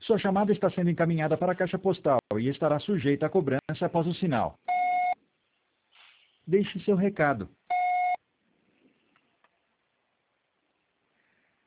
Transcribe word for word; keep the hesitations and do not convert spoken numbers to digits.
Sua chamada está sendo encaminhada para a caixa postal e estará sujeita à cobrança após o sinal. Deixe seu recado.